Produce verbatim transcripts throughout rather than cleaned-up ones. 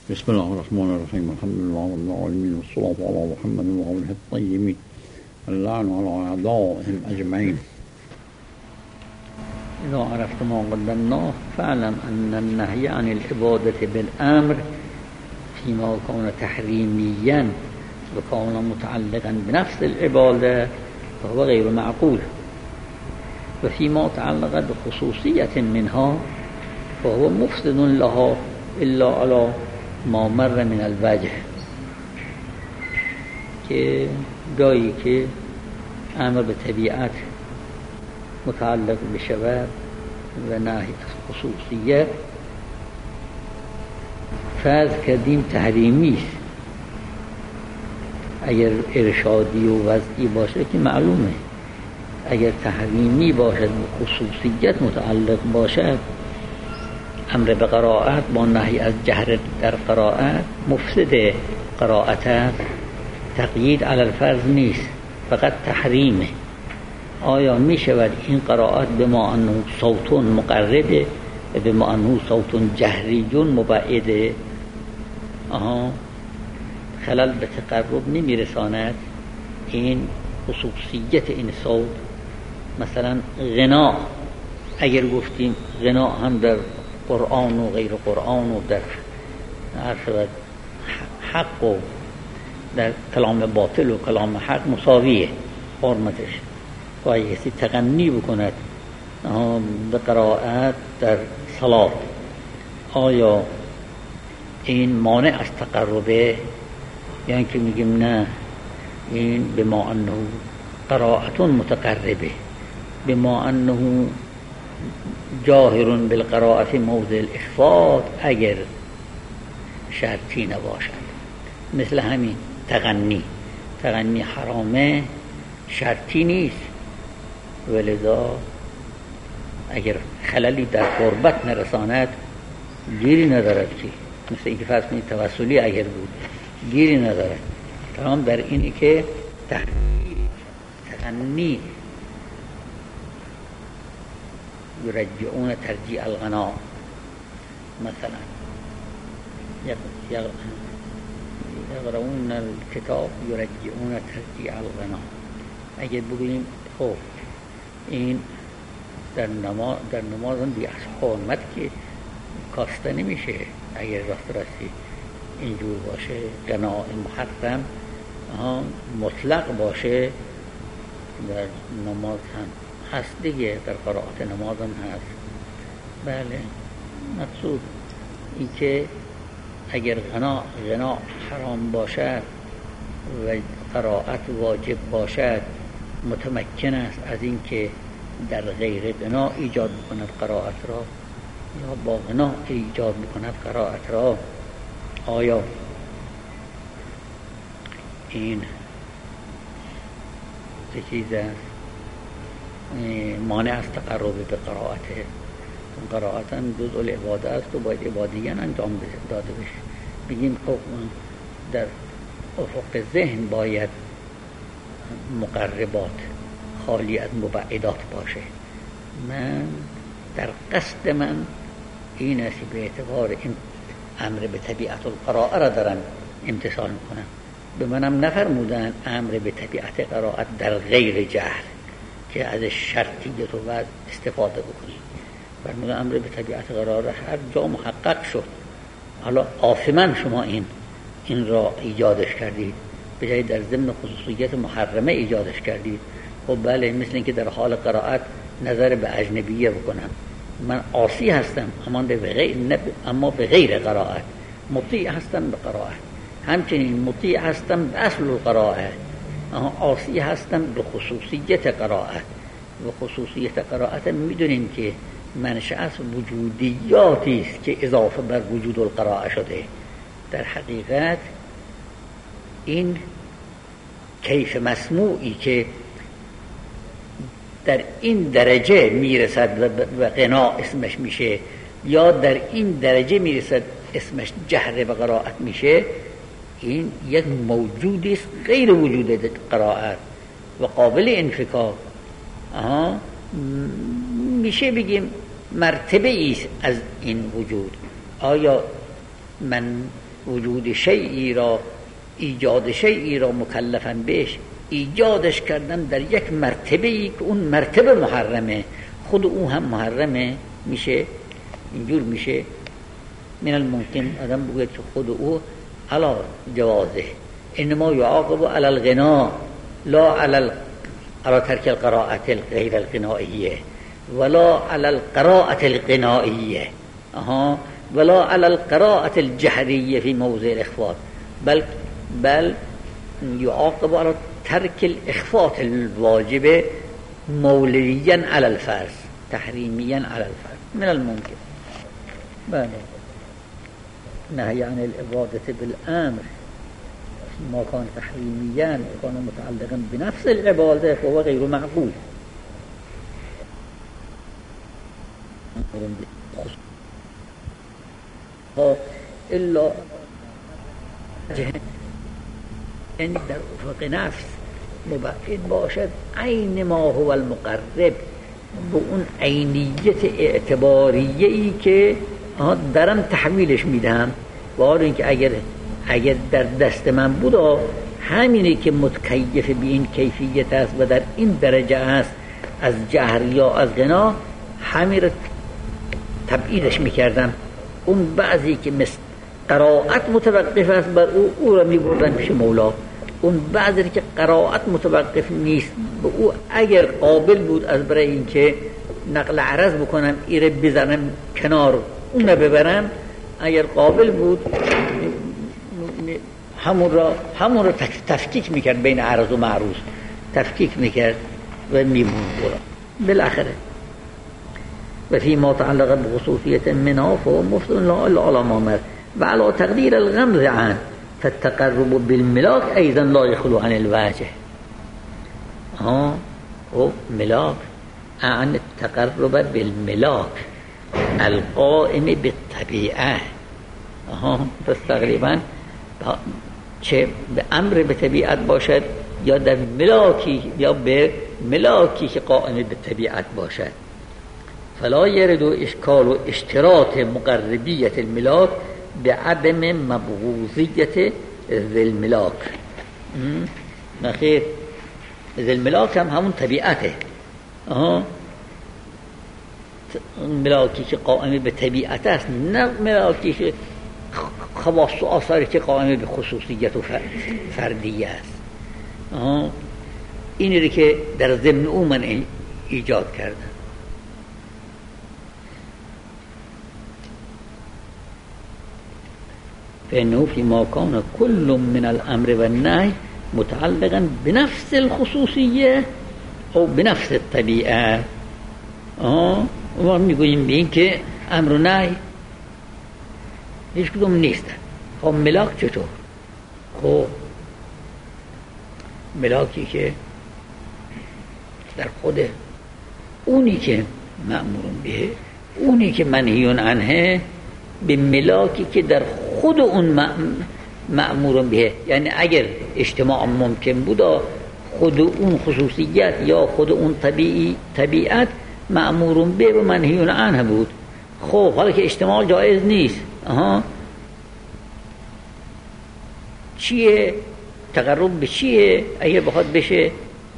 بسم الله الرحمن الرحيم. الحمد لله رب العالمين والصلاة على محمد وآله الطيبين اللعن على أعدائهم أجمعين. إذا عرفت ما قدمناه فاعلم أن النهي عن العبادة بالأمر فيما كان تحريميا وكان متعلقا بنفس العبادة فهو غير معقول، وفيما تعلق بخصوصية منها فهو مفسد لها إلا على ما مر من الوجه، که جایی که امر به طبیعت متعلق بشود و نهی از خصوصیت فرض کردیم تحریمی است. اگر ارشادی و وضعی باشه که معلومه، اگر تحریمی باشد و خصوصیت متعلق باشد امر به قرائت با نهی از جهر در قرائت مفسد قرائت است، تقیید علی الفرض نیست، فقط تحریمه. آیا می شود این قرائت به ما انه صوتون مقربه و به ما انه صوتون جهریجون مبعده؟ آها، خلل به تقرب نمی رساند این خصوصیت این صوت. مثلا غنا، اگر گفتیم غنا هم در قرآن و غیر قرآن و در حق و در کلام باطل و کلام حق مساویه حرمتش، و اگه کسی تغنی بکند به قرائت در صلاة آیا این مانع از تقربه؟ یعنی که میگیم نه، این بما انه قرائت متقربه، بما انه جاهر بالقراءة موضع الإخفاض اگر شرطی نباشد. مثل همین تغنی، تغنی حرامه، شرطی نیست، ولذا اگر خللی در قربت نرساند گیری ندارد. که مثل اینکه فرض کنید توسلی اگر بود گیری ندارد. تمام در اینی که تغنی یرجعون ترجیع الغنا، مثلا یقرؤون الکتاب یرجعون ترجیع الغنا. اگر بگوییم خب این در نماز در نماز هم بی از حرمت که کاسته نمیشه، اگر راست راستی اینجور باشه غنا محرم مطلق باشه در نماز هم هست دیگه، در قرائت نماز هم هست. بله، مقصود این که اگر غنا غنا حرام باشد و قرائت واجب باشد متمکن است از این که در غیر غنا ایجاد بکند قرائت را یا با غنا ایجاد بکند قرائت را. آیا این چه چیز است؟ مانع از تقرب به قرائته. قرائت هم جزء العباده است و باید عبادیان انجام داده بشه. بگیم خب در افق ذهن باید مقربات خالی از مبعدات باشه. من در قصد من این است به اعتبار این امر به طبیعت القراءه را دارن امتثال میکنم. به منم نفرمودن امر به طبیعت قرائت در غیر جهل که از شرطیت و وضع استفاده بکنی. فرمودن امر به طبیعت قرائت هر جا محقق شد. حالا آثمن شما این این را ایجادش کردید، به جای در ضمن خصوصیت محرمه ایجادش کردید. خب بله، مثل اینکه در حال قرائت نظر به اجنبیه بکنم، من عاصی هستم اما به غیر اما به غیر قرائت، مطیع هستم به قرائت، همچنین مطیع هستم به اصل القرائت، اما عاصی هستم به خصوصیت قرائت. و خصوصیت قرائت میدونیم که منشأ از وجودیاتی است که اضافه بر وجود القرائه شده. در حقیقت این کیف مسموعی که در این درجه میرسد و غنا اسمش میشه، یا در این درجه میرسد اسمش جهر و قرائت میشه، این یک موجودی است غیر وجود قرائت و قابل انفکاک. آها، میشه بگیم مرتبه ایست از این وجود. آیا من وجود شیئی را، ایجاد شیئی را مکلفن بهش، ایجادش کردن در یک مرتبه ای که اون مرتبه محرمه، خود او هم محرمه، میشه اینجور میشه من الممکن آدم بگه که خود او علا جوازه، انما یعاقب علی الغنا لا علی علی ترک القراءة غیر الغنائیه ولا علی القراءة الغنائیه اها ولا علی القراءة الجهریه فی موضع الاخفاء، بل بل یعاقب علی ترک الاخفاء الواجب مولویا علی الفرض تحریمیا علی الفرض من الممکن. بله نهی عن العبادة بالامر ما كان تحريميا وكان متعلقا بنفس العبادة فهو غير معقول. إلا إن در افق نفس مبعد باشد عین ما هو المقرب، به اون عینیت اعتباریه‌ای که درم تحویلش میدم، وارد اینکه اگر اگر در دست من بود همینی که متکیف به این کیفیت است و در این درجه است از جهر یا از غنا، همین رو تبعیدش میکردم. اون بعضی که مثل قرائت متوقف است بر او او را میبردن پیش مولا، اون بعضی که قرائت متوقف نیست به او اگر قابل بود از برای اینکه نقل عرض بکنم ایره بزنم کنار اون رو ببرم، اگر قابل بود همون را همون را تفکیک میکرد، بین عرض و معروض تفکیک میکرد و میموند برا بالاخره. و فی ما تعلق بخصوصیت منها فهو مفضل لا على ما مر و على تقدیر الغمز عن فالتقرب بالملاك ايضا لا يخلو عن الواجه. ها او ملاك عن التقرب بالملاك القائم بالطبیعه. ها پس تقریبا چه به امر به طبیعت باشد یا در ملاکی یا به ملاکی که قائم به طبیعت باشد. فلا يرد اشکال و اشتراط مقربیت الملاک به عدم مبغوضیت ذی الملاک. نخیر ذی الملاک هم همون طبیعته. آها ملاکی که قائم به طبیعت است، نه ملاکی که خواص و آثاری که قائم به خصوصیت و فردیه است. آها اینی رو که در ضمن او من ایجاد کردم. فإنه فيما كان كل من الأمر والنهي متعلقا بنفس الخصوصية أو بنفس الطبيعة. آه و میگوییم به این که امر و نهی هیچ کدوم نیستن. خب ملاک چطور؟ خب ملاکی که در خود اونی که مأمورون به، اونی که منهیون عنه، به ملاکی که در خود اون مأمورون به، یعنی اگر اجتماع ممکن بود خود اون خصوصیت یا خود اون طبیعی طبیعت مأمورون به و منهیون عنه بود. خب حالا که اجتماع جایز نیست، آها چیه؟ تقرب به چیه؟ اگه بخواد بشه،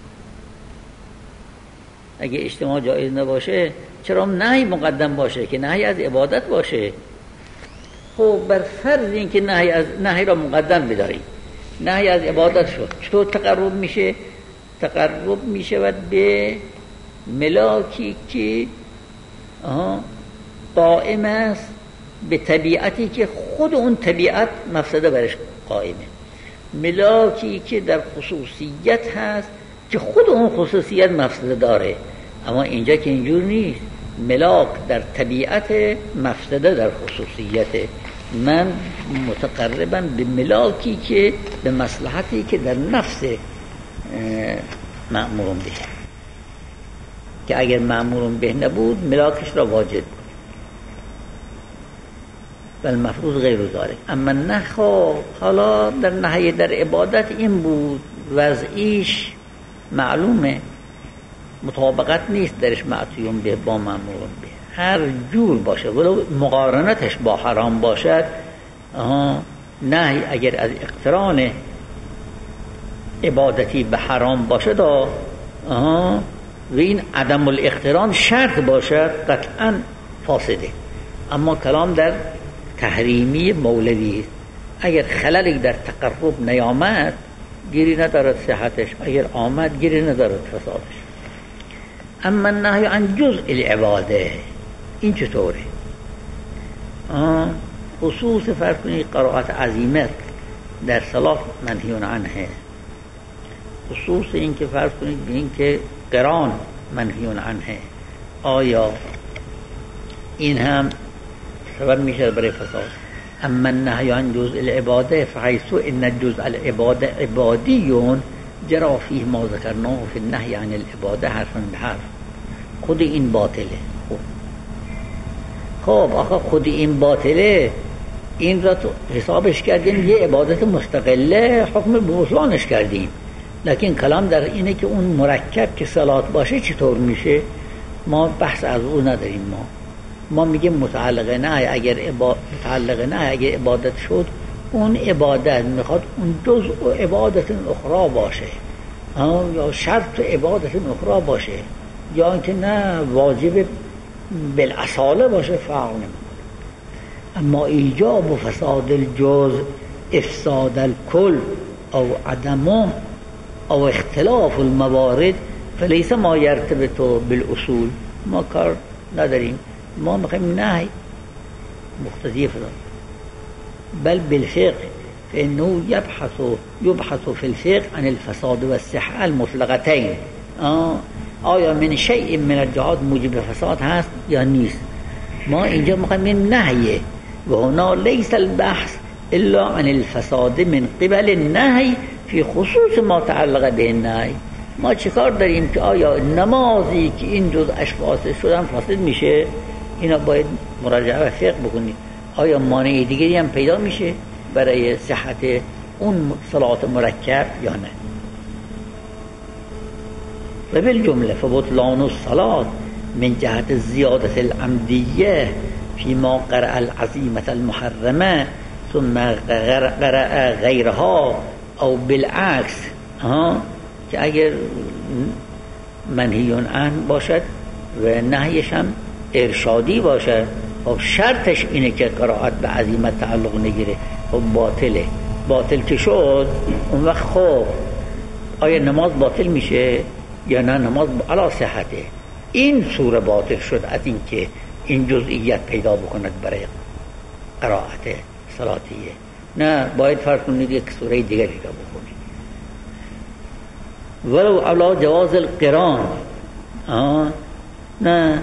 اگه اجتماع جایز نباشه چرا نهی مقدم باشه که نهی از عبادت باشه؟ خب بر فرض این که نهی از نهی را مقدم بداریم، نهی از عبادت شد، چطور تقرب میشه؟ تقرب میشه و به ملاکی که آها قائم است به طبیعتی که خود اون طبیعت مفسده برش قائمه، ملاکی که در خصوصیت هست که خود اون خصوصیت مفسده داره. اما اینجا که اینجور نیست، ملاک در طبیعت مفسده در خصوصیت. من متقربا به ملاکی که به مصلحتی که در نفس مأمورون به، که اگر مأمورون به نبود ملاکش را واجد بود، بل مفروض غیر ذالک. اما نخوا حالا در نهی در عبادت این بود، وضعیش معلومه، مطابقت نیست درش معطیون به با مأمورون به، هر جور باشه ولو مقارنتش با حرام باشد، آها نهی اگر از اقتران عبادتی به حرام باشد و این عدم الاقتران شرط باشد قطعا فاسده. اما کلام در تحریمی مولوی است. اگر خللی در تقرب نیامد گیری ندارد صحتش، اگر آمد گیری ندارد فسادش. اما النهی عن جزء العباده این چطوره؟ خصوص فرض کنید قرائت عظیمت در صلاة منهیون عنه، خصوص این که فرض کنید به این که قران منهیون عنه، آیا این هم سبب میشه برای فساد؟ اما النهی عن جزء العباده فحيث ان الجزء العباده عبادیون جرى فيه ما ذكرناه في النهي عن العباده حرفا بحرف. خود این باطله. خب آخه خود این باطله، این را تو حسابش کردیم یه عبادت مستقله، حکم بطلانش کردیم. لکن کلام در اینه که اون مرکب که صلات باشه چطور میشه؟ ما بحث از اون نداریم. ما ما میگیم متعلق نه اگر عبادت متعلق نه اگر عبادت شد، اون عبادت میخواد اون جزء عبادت اخرى باشه، یا شرط عبادت اخرى باشه، یا اینکه نه واجب بالاصاله باشه، فرق نمیکنه. اما ایجاب و فساد الجزء افساد الکل او عدمه او اختلاف الموارد فلیس ما یرتبط بالاصول. ما کار نداریم، ما میخوایم نهی مقتضی فساد، بل بالفقه فانه يبحث يبحث في الفقه عن الفساد والصحة المطلقتين. آیا من شیء من الجهات موجب فساد هست یا نیست؟ ما اینجا میخوایم نهیه و هنا لیس البحث الا عن الفساد من قبل النهی فی خصوص ما تعلق به النهی. ما چیکار داریم که آیا نمازی که این جز اشخاص شدن فاسد میشه؟ اینا باید مراجعه و فقه بکنید. آیا مانع دیگری هم پیدا میشه برای صحت اون صلات مرکب یا نه؟ و بالجمله فبطلان الصلاة من جهت زیادت العمدیه فيما قرأ العزیمة المحرمه ثم قرأ غیرها او بالعکس، که اگر منهیون عنه باشد و نهیش هم ارشادی باشد، خب شرطش اینه که قرائت به عزیمت تعلق نگیره، خب باطله. باطل که شد اون وقت خب آیا نماز باطل میشه یا نه؟ نماز علی صحته. این سوره باطل شد از این که این جزئیت پیدا بکند برای قرائت صلاتیه. نه، باید فرض کنید یک سوره دیگه پیدا بکنید. ولو علی جواز القران، آه نه،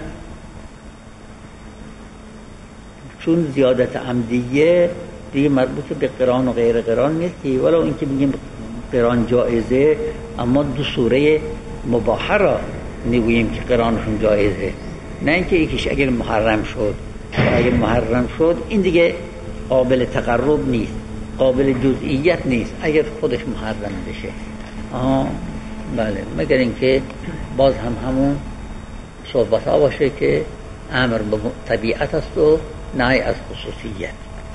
چون زیادت عمدیه دیگه مربوط به قران و غیر قران نیستی. ولو اینکه میگیم قران جایزه، اما دو سوره مباحه را میگوییم که قرانشون جایزه، نه اینکه یکیش اگر محرم شد. اگر محرم شد این دیگه قابل تقرب نیست، قابل جزئیت نیست اگر خودش محرم بشه. آها بله، مگر اینکه باز هم همون صحبت ها باشه که امر به طبیعت است و نهی از خصوصیت.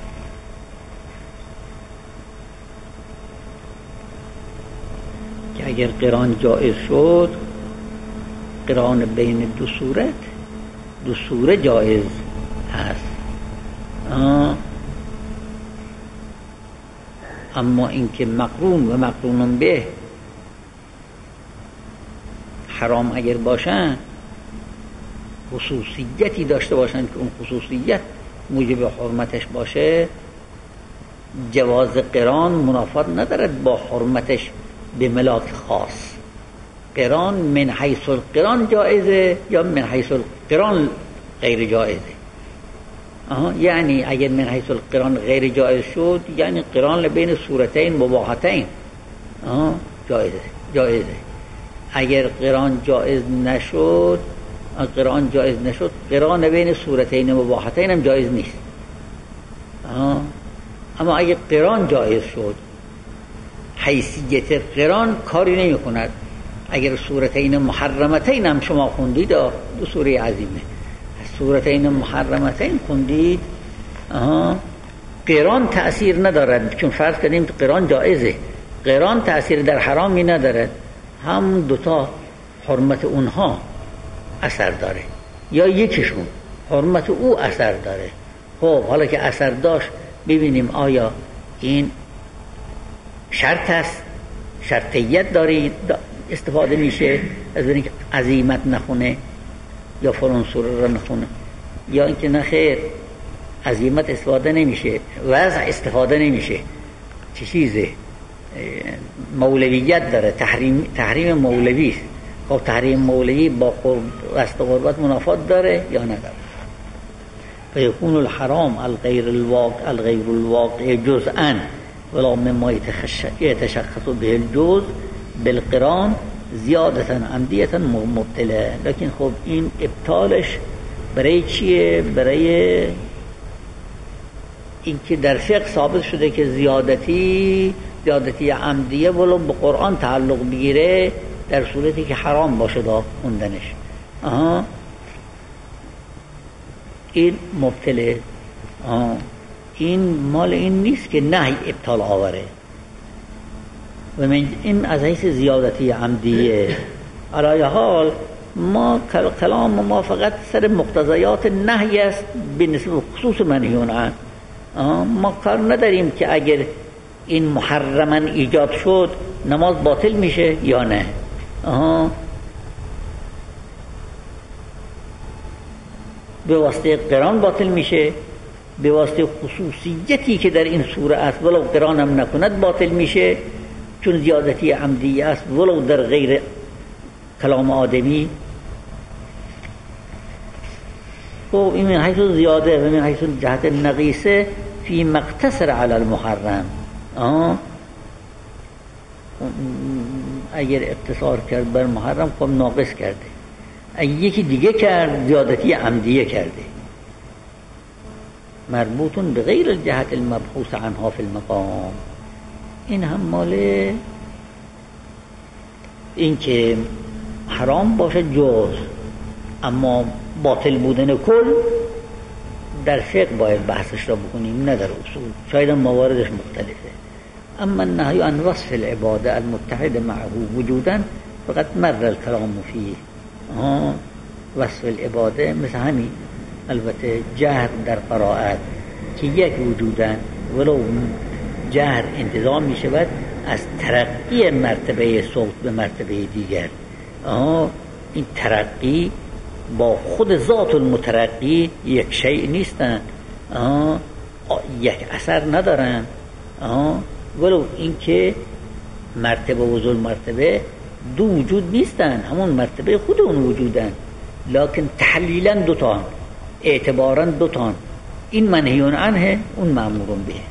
که اگر قران جایز شد، قران بین دو صورت دو سوره جایز هست. آه. اما اینکه مقرون و مقرونون به حرام اگر باشن، خصوصیتی داشته باشن که اون خصوصیت موجب حرمتش باشه، جواز قران منافات ندارد با حرمتش به ملاک خاص. قران من حیث القران جائزه یا من حیث القران غیر جائزه. آها، یعنی اگر من حیث القران غیر جائز شد، یعنی قران بین صورتین مباحتین آها جائزه جائزه. اگر قران جائز نشد، قران جائز نشد، قران بین صورتین مباحتین هم جائز نیست. آها. اما اگر قران جائز شد، حیثیت قران کاری نمی کند. اگر صورتین محرمتین هم شما خوندید، دو سوره عظیمه، صورتین محرمتین خوندید، آها، قران تأثیر ندارد، چون فرض کردیم که قران جایزه، قران تأثیر در حرامی ندارد، هم دوتا حرمت اونها اثر داره یا یکیشون حرمت او اثر داره. خب حالا که اثر داشت ببینیم آیا این شرط است، شرطیت داری استفاده میشه از اینکه عزیمت نخونه یا فلان سوره را نخونه، یا اینکه نه خیر عزیمت استفاده نمیشه، وضع استفاده نمیشه، چه چیزه مولویت داره، تحریم تحریم مولوی است. خب تحریم مولوی با قصد قربت منافات داره یا نداره؟ فیکون الحرام الغیر الواقع الغیر الواقع جزءا ولا مما يتشخص به الجزء بالقران زیادتا عمدیتا مبتله. لیکن خب این ابطالش برای چیه؟ برای اینکه در فقه ثابت شده که زیادتی زیادتی عمدیه ولو به قرآن تعلق بگیره در صورتی که حرام باشه دا خوندنش. آها این مبتله. آها این مال این نیست که نهی ابطال آوره و من این از حیث زیادتی عمدیه. علی حال ما کلام ما فقط سر مقتضیات نهی است به نسبت خصوص منهیون عنه. ما کار نداریم که اگر این محرما ایجاد شد نماز باطل میشه یا نه. آها به واسطه قران باطل میشه، به واسطه خصوصیتی که در این سوره است ولو قران هم نکند باطل میشه، چون زیادتی عمدی است ولو در غیر کلام آدمی. خب این من حیث زیاده و من حیث جهت نقیصه فی مقتصر علی المحرم. آه اگر اقتصار کرد بر محرم خب ناقص کرده، اگر یکی دیگه کرد زیادتی عمدیه کرده. مربوطون به غیر الجهت المبحوث عنها فی المقام. این هم مال این که حرام باشه جز، اما باطل بودن کل در فقه باید بحثش را بکنیم نه در اصول، شاید مواردش مختلفه. اما النهی عن وصف العباده المتحد معه وجودا فقط مر الكلام فيه. آه وصف العباده مثل همین، البته جهر در قرائت که یک وجودا ولو جهر انتظام می شود از ترقی مرتبه صوت به مرتبه دیگر. آه این ترقی با خود ذات المترقی یک شیء نیستن، آه یک اثر ندارن. آه ولو اینکه مرتبه و ذل مرتبه دو وجود نیستن، همون مرتبه خود اون وجودن، لکن تحلیلا دوتان، اعتبارا دوتان. این منهیون عنه، اون مأمورون به.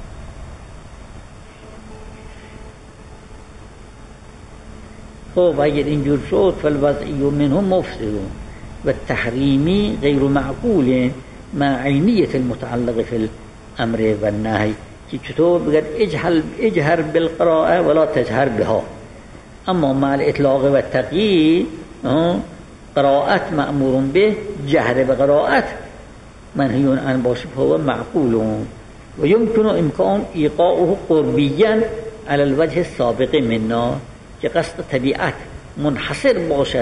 خب اگر اینجور شد فالوضعی منهم مفسدون و تحریمی غیر معقول مع عینیت المتعلق فی الامر و النهی، که چطور بگد اجهل اجهر بالقراءه ولا تجهر بها، اما مع الاطلاق و التقیید قراءت مأمور به، جهر بقراءت منهیون عن باشه فهو معقولون و يمكن امکان ایقاعه قربیا على الوجه السابق منا، که قصد طبیعت منحصر باشد،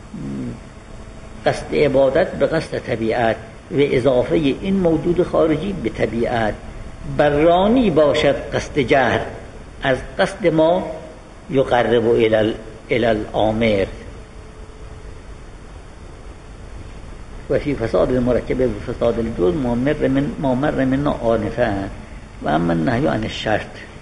قصد عبادت به قصد طبیعت و اضافه این موجود خارجی به طبیعت، برانی باشد قصد جهر از قصد ما یقرب الى الامر و فی فساد المرکب و فساد الجزء ما مر من ما مر منا آنفا. و اما النهی عن الشرط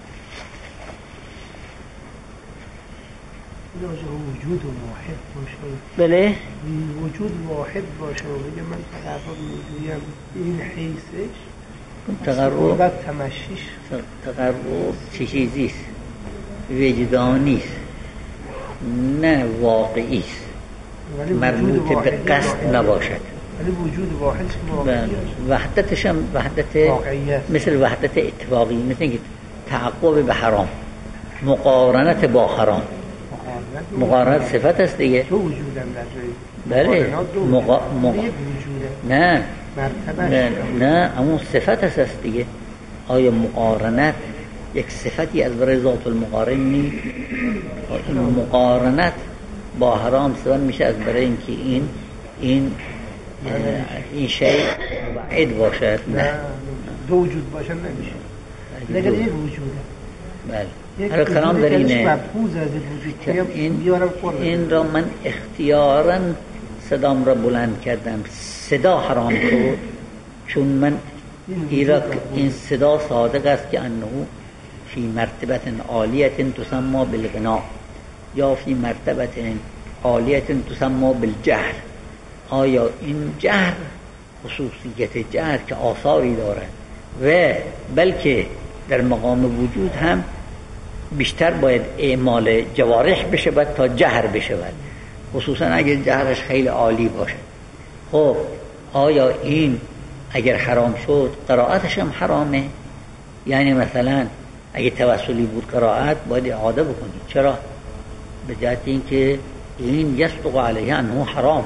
وجود واحد باشه، بله وجود واحد باشه و بگه من تقرب میگویم این حیثش تقرب تمشیش تقرب چه چیزیست؟ وجدانیست نه واقعیست، مربوط به قصد نباشد. ولی وجود واحد واقعیه، وحدتش هم وحدت واقعیه، مثل وحدت اتفاقی، مثل اینکه تعقب به حرام، مقارنت با حرام. مقارنت صفت است دیگه. تو وجودم در جای بله مقا... مقا... نه مرتبه نه نه همون صفت است دیگه. آیا مقارنت یک صفتی از برای ذات المقارن نیست؟ این مقارنت با حرام سبب میشه از برای اینکه این این این شی مبعد باشد. نه دو وجود باشه نمیشه، دیگه یک وجوده. بله حالا کلام در اینه این, این را من اختیاراً صدام را بلند کردم، صدا حرام شد چون من ایرا این صدا صادق است که انه فی مرتبه عالیه تسمى بالغنا یا فی مرتبه عالیه تسمى بالجهر. آیا این جهر خصوصیت جهر که آثاری دارد و بلکه در مقام وجود هم بیشتر باید اعمال جوارح بشود تا جهر بشود، خصوصا اگر جهرش خیلی عالی باشه. خب آیا این اگر حرام شد قرائتش هم حرامه؟ یعنی مثلا اگه توسلی بود قرائت باید اعاده بکنید. چرا؟ به جهت اینکه این یصدق علیه انه حرام،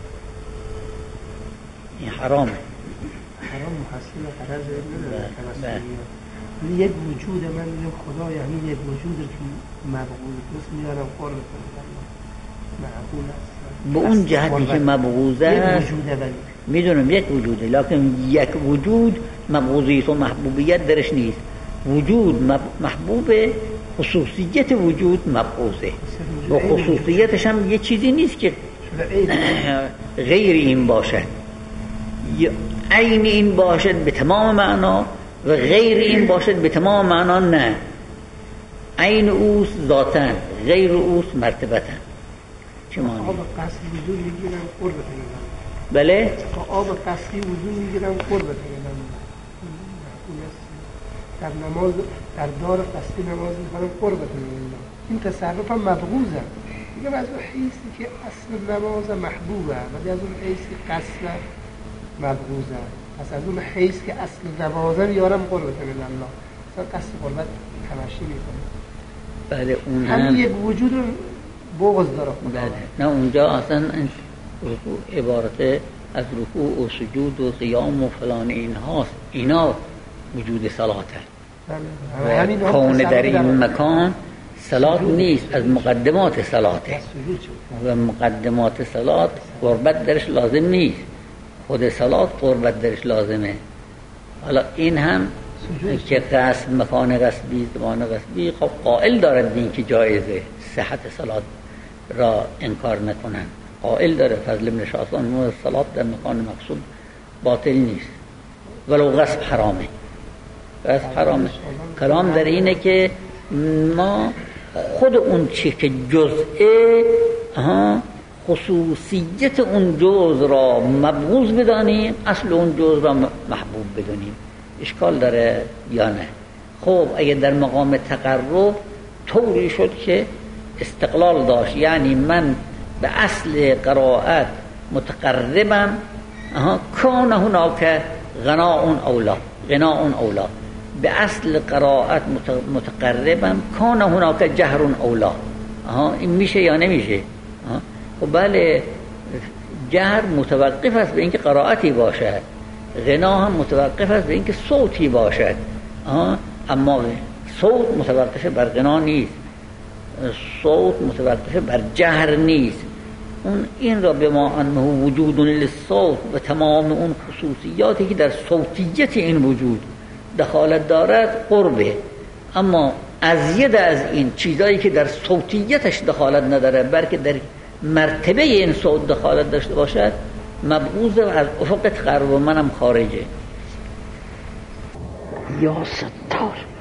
این حرامه. حرام محصول قرض نداره توسلی. یک وجود من میگم خدا یعنی یک وجود که مبغوض است میارم قرب کنم معقول است. به اون جهتی که مبغوض است میدونم یک وجوده، لکن یک وجود مبغوضیت و محبوبیت درش نیست. وجود محبوب، خصوصیت وجود مبغوضه و خصوصیتش هم یه چیزی نیست که غیر این باشد، عین این باشد به تمام معنا و غیر این باشد به تمام معنا. نه، عین اوست ذاتاً، غیر اوست مرتبتاً. چه معنی؟ آب قصدی وجود میگیرم قربت نگم. بله؟ آب قصدی وجود میگیرم قربت نگم. در نماز در دار قصدی نماز میخوام قربت نگم. این تصرف هم مبغوضه. میگم از اون حیثی که اصل نماز محبوبه ولی از اون حیث که قصد مبغوضه. پس از اون حیث که اصل نمازه یارم قربت نگم الله. مثلا قصد قربت تماشی میکنه. بله اون هم, هم یک وجود بغض داره. بله نه اونجا اصلا رکوع عبارت از رکوع و سجود و قیام و فلان این هاست، اینا وجود صلاته. بله کون در این مکان صلات نیست، از مقدمات صلاته و مقدمات صلات قربت درش لازم نیست، خود صلات قربت درش لازمه. حالا این هم که قصد مکان قصبی زمان قصبی خب قائل دارد این که جایزه، صحت صلات را انکار نکنن، قائل داره فضل ابن شاطان و صلات در مکان مقصود باطل نیست ولو غصب حرامه. غصب حرامه. کلام در اینه که ما خود اون چی که جزءه خصوصیت اون جزء را مبغوض بدانیم، اصل اون جزء را محبوب بدانیم. اشکال داره یا نه؟ خب اگه در مقام تقرب طوری شد که استقلال داشت، یعنی من به اصل قرائت متقربم، کان هناک غناء اولا غناء اولا، به اصل قرائت متقربم کان هناک جهر اولا. این میشه یا نمیشه؟ خب بله، جهر متوقف است به اینکه قرائتی باشد، غنا هم متوقف است به اینکه صوتی باشد، اما صوت متوقف بر غنا نیست، صوت متوقف بر جهر نیست. اون این را به ما انه وجود للصوت و تمام اون خصوصیاتی که در صوتیت این وجود دخالت دارد قربه، اما ازید از این چیزایی که در صوتیتش دخالت نداره بلکه در مرتبه این صوت دخالت داشته باشد مبغوض و از افق تقرب منم خارجه. یا ستار.